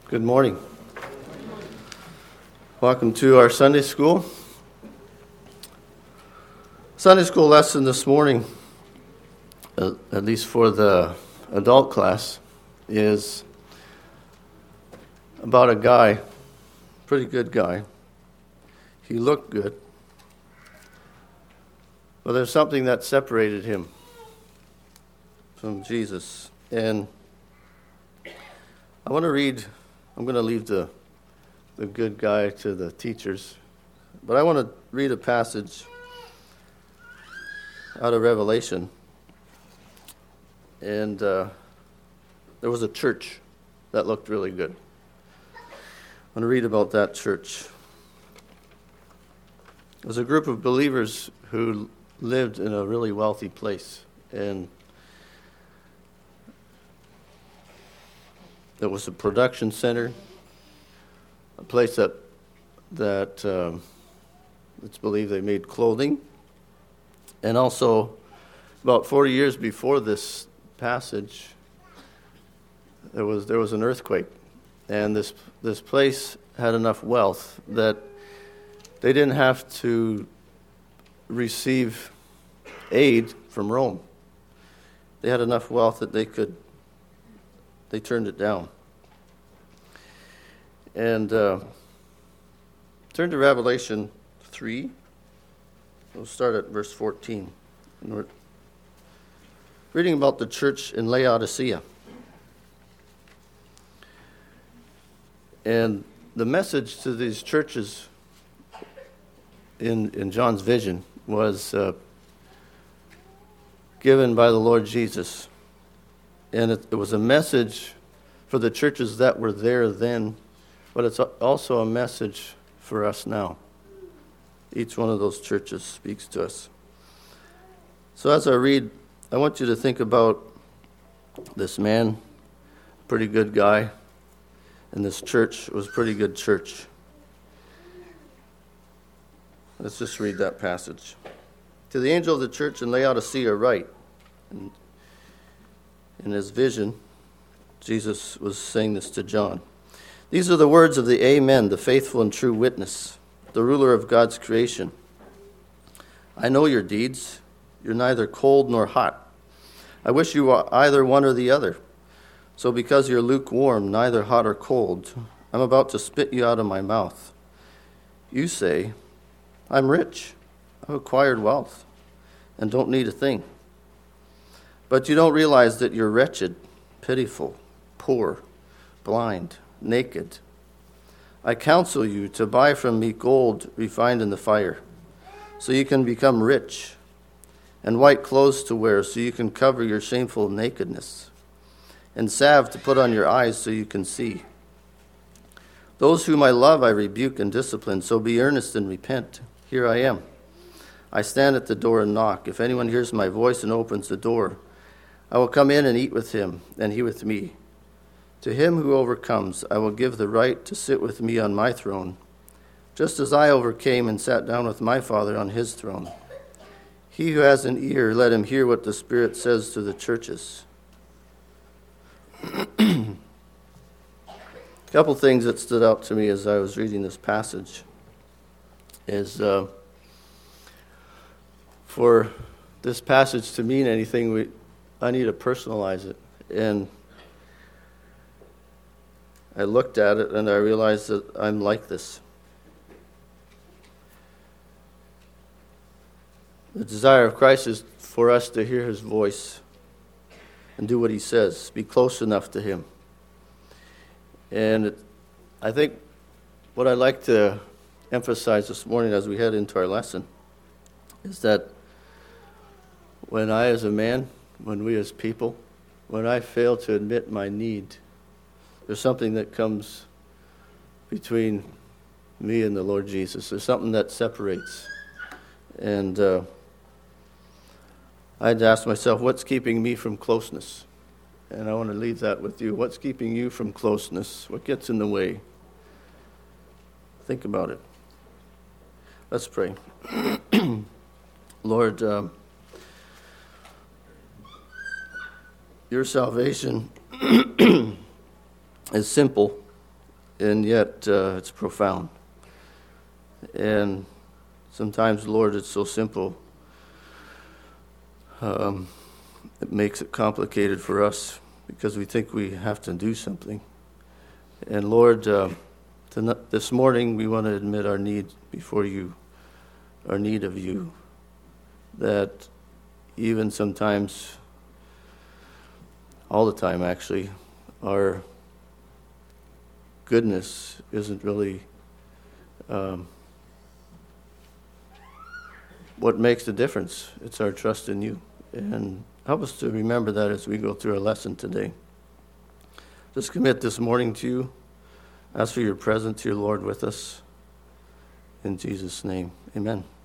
Good morning. Welcome to our Sunday school. Sunday school lesson this morning, at least for the adult class, is about a guy, pretty good guy. He looked good, but there's something that separated him from Jesus. And I want to read. I'm going to leave the good guy to the teachers, but I want to read a passage out of Revelation. And there was a church that looked really good. I want to read about that church. It was a group of believers who lived in a really wealthy place, and it was a production center, a place that it's believed they made clothing. And also, about 40 years before this passage, there was an earthquake, and this place had enough wealth that they didn't have to receive aid from Rome. They had enough wealth that they turned it down. And turn to Revelation 3. We'll start at verse 14. And we're reading about the church in Laodicea. And the message to these churches in John's vision was given by the Lord Jesus. And it was a message for the churches that were there then, but it's also a message for us now. Each one of those churches speaks to us. So as I read, I want you to think about this man, pretty good guy, and this church was a pretty good church. Let's just read that passage. To the angel of the church in Laodicea write, in his vision, Jesus was saying this to John. These are the words of the Amen, the faithful and true witness, the ruler of God's creation. I know your deeds. You're neither cold nor hot. I wish you were either one or the other. So because you're lukewarm, neither hot or cold, I'm about to spit you out of my mouth. You say, I'm rich. I've acquired wealth and don't need a thing. But you don't realize that you're wretched, pitiful, poor, blind, naked. I counsel you to buy from me gold refined in the fire, so you can become rich, and white clothes to wear, so you can cover your shameful nakedness, and salve to put on your eyes, so you can see. Those whom I love I rebuke and discipline, so be earnest and repent. Here I am. I stand at the door and knock. If anyone hears my voice and opens the door, I will come in and eat with him, and he with me. To him who overcomes, I will give the right to sit with me on my throne, just as I overcame and sat down with my Father on his throne. He who has an ear, let him hear what the Spirit says to the churches. A couple things that stood out to me as I was reading this passage is for this passage to mean anything, I need to personalize it. And I looked at it and I realized that I'm like this. The desire of Christ is for us to hear his voice and do what he says, be close enough to him. And I think what I'd like to emphasize this morning as we head into our lesson is that when I as a man, when we as people, when I fail to admit my need, there's something that comes between me and the Lord Jesus. There's something that separates. And I had to ask myself, what's keeping me from closeness? And I want to leave that with you. What's keeping you from closeness? What gets in the way? Think about it. Let's pray. Lord, your salvation is simple and yet it's profound. And sometimes, Lord, it's so simple. It makes it complicated for us because we think we have to do something. And Lord, this morning we want to admit our need before you, our need of you, that even sometimes, all the time actually, our goodness isn't really what makes the difference. It's our trust in you. And help us to remember that as we go through our lesson today. Just commit this morning to you. Ask for your presence, your Lord, with us. In Jesus' name, amen.